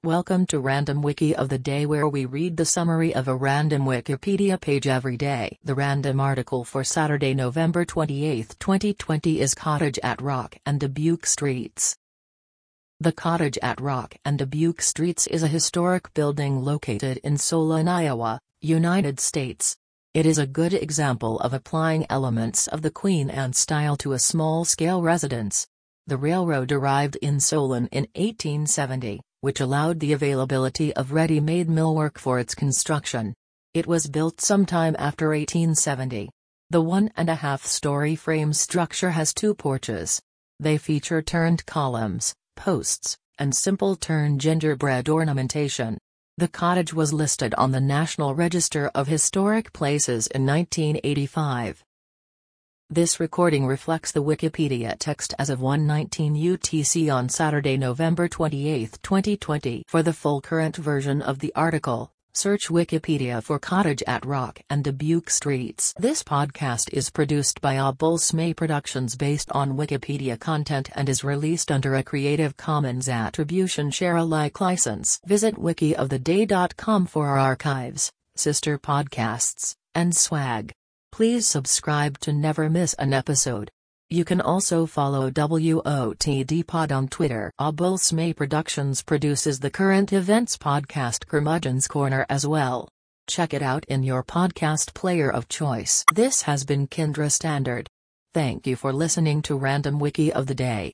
Welcome to Random Wiki of the Day, where we read the summary of a random Wikipedia page every day. The random article for Saturday, November 28, 2020 is Cottage at Rock and Dubuque Streets. The Cottage at Rock and Dubuque Streets is a historic building located in Solon, Iowa, United States. It is a good example of applying elements of the Queen Anne style to a small-scale residence. The railroad arrived in Solon in 1870, which allowed the availability of ready-made millwork for its construction. It was built sometime after 1870. The 1.5-story frame structure has two porches. They feature turned columns, posts, and simple turned gingerbread ornamentation. The cottage was listed on the National Register of Historic Places in 1985. This recording reflects the Wikipedia text as of 1:19 UTC on Saturday, November 28, 2020. For the full current version of the article, search Wikipedia for Cottage at Rock and Dubuque Streets. This podcast is produced by Obulsme Productions based on Wikipedia content and is released under a Creative Commons Attribution Share Alike license. Visit wikioftheday.com for our archives, sister podcasts, and swag. Please subscribe to never miss an episode. You can also follow WOTD Pod on Twitter. Obulsme Productions produces the current events podcast Curmudgeon's Corner as well. Check it out in your podcast player of choice. This has been Kindra Standard. Thank you for listening to Random Wiki of the Day.